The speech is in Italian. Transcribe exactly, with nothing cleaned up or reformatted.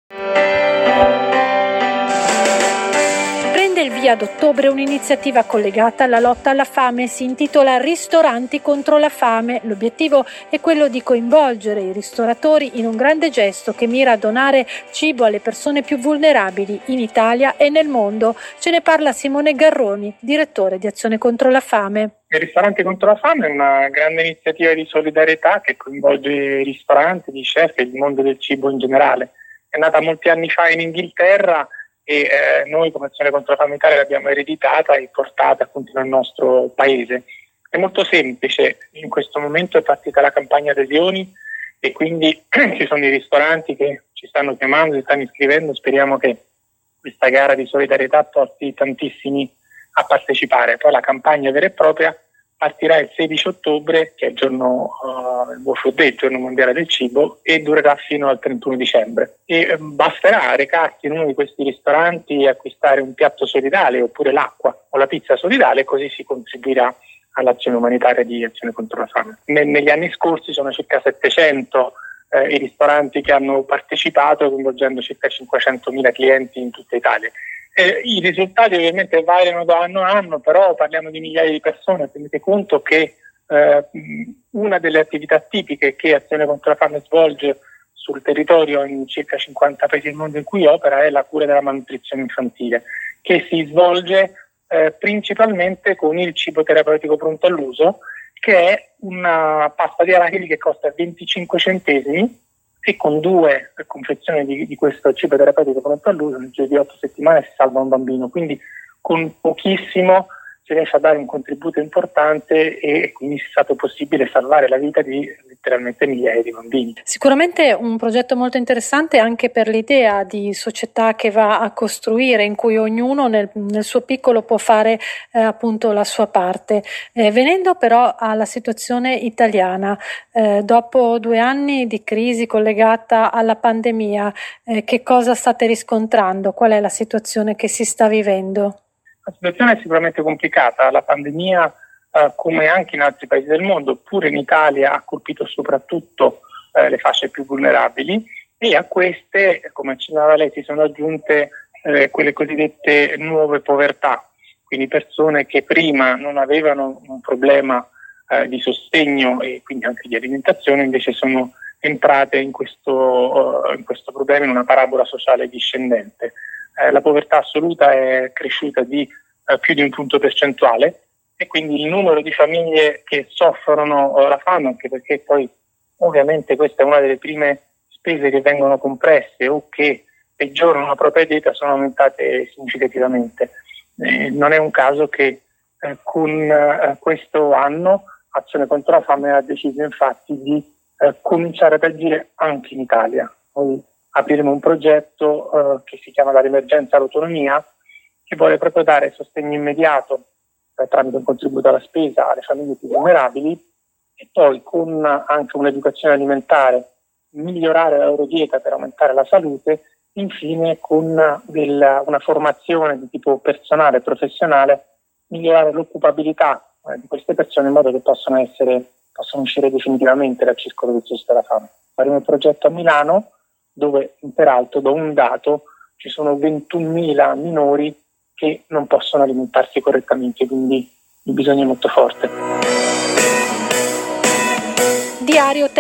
Prende il via ad ottobre un'iniziativa collegata alla lotta alla fame, si intitola Ristoranti contro la fame. L'obiettivo è quello di coinvolgere i ristoratori in un grande gesto che mira a donare cibo alle persone più vulnerabili in Italia e nel mondo. Ce ne parla Simone Garroni, direttore di Azione contro la fame. Il Ristoranti contro la fame è una grande iniziativa di solidarietà che coinvolge i ristoranti, gli chef e il mondo del cibo in generale. È nata molti anni fa in Inghilterra e eh, noi come Azione contro la fame Italia l'abbiamo ereditata e portata appunto nel nostro paese. È molto semplice, in questo momento è partita la campagna adesioni e quindi ci sono i ristoranti che ci stanno chiamando, si stanno iscrivendo, speriamo che questa gara di solidarietà porti tantissimi a partecipare. Poi la campagna vera e propria partirà il sedici ottobre, che è il giorno uh, il World Food Day, il giorno mondiale del cibo, e durerà fino al trentuno dicembre. E eh, basterà recarsi in uno di questi ristoranti e acquistare un piatto solidale oppure l'acqua o la pizza solidale, e così si contribuirà all'azione umanitaria di Azione contro la fame. Ne- negli anni scorsi sono circa settecento eh, i ristoranti che hanno partecipato, coinvolgendo circa cinquecentomila clienti in tutta Italia. Eh, I risultati ovviamente variano da anno a anno, però parliamo di migliaia di persone. Tenete conto che eh, una delle attività tipiche che Azione contro la fame svolge sul territorio in circa cinquanta paesi del mondo in cui opera è la cura della malnutrizione infantile, che si svolge eh, principalmente con il cibo terapeutico pronto all'uso, che è una pasta di arachidi che costa venticinque centesimi, e con due confezioni di, di questo cibo terapeutico pronto all'uso nel giro di otto settimane si salva un bambino. Quindi con pochissimo si riesce a dare un contributo importante e quindi è stato possibile salvare la vita di letteralmente migliaia di bambini. Sicuramente un progetto molto interessante anche per l'idea di società che va a costruire, in cui ognuno nel, nel suo piccolo può fare eh, appunto la sua parte. Eh, venendo però alla situazione italiana, eh, dopo due anni di crisi collegata alla pandemia, eh, che cosa state riscontrando? Qual è la situazione che si sta vivendo? La situazione è sicuramente complicata. La pandemia, eh, come anche in altri paesi del mondo, pure in Italia, ha colpito soprattutto eh, le fasce più vulnerabili, e a queste, come accennava lei, si sono aggiunte eh, quelle cosiddette nuove povertà, quindi persone che prima non avevano un problema eh, di sostegno e quindi anche di alimentazione, invece sono entrate in questo, uh, in questo problema, in una parabola sociale discendente. Eh, la povertà assoluta è cresciuta di eh, più di un punto percentuale, e quindi il numero di famiglie che soffrono eh, la fame, anche perché poi ovviamente questa è una delle prime spese che vengono compresse o che peggiorano la propria dieta, sono aumentate significativamente. Eh, non è un caso che eh, con eh, questo anno Azione contro la fame ha deciso infatti di eh, cominciare ad agire anche in Italia. Noi apriremo un progetto eh, che si chiama dall'emergenza all'autonomia, che vuole proprio dare sostegno immediato eh, tramite un contributo alla spesa alle famiglie più vulnerabili, e poi con anche un'educazione alimentare migliorare la loro dieta per aumentare la salute, infine con del, una formazione di tipo personale e professionale, migliorare l'occupabilità eh, di queste persone in modo che possano essere possono uscire definitivamente dal circolo vizioso della fame. Faremo il progetto a Milano, dove peraltro do un dato, ci sono ventunomila minori che non possono alimentarsi correttamente, quindi il bisogno è molto forte. Diario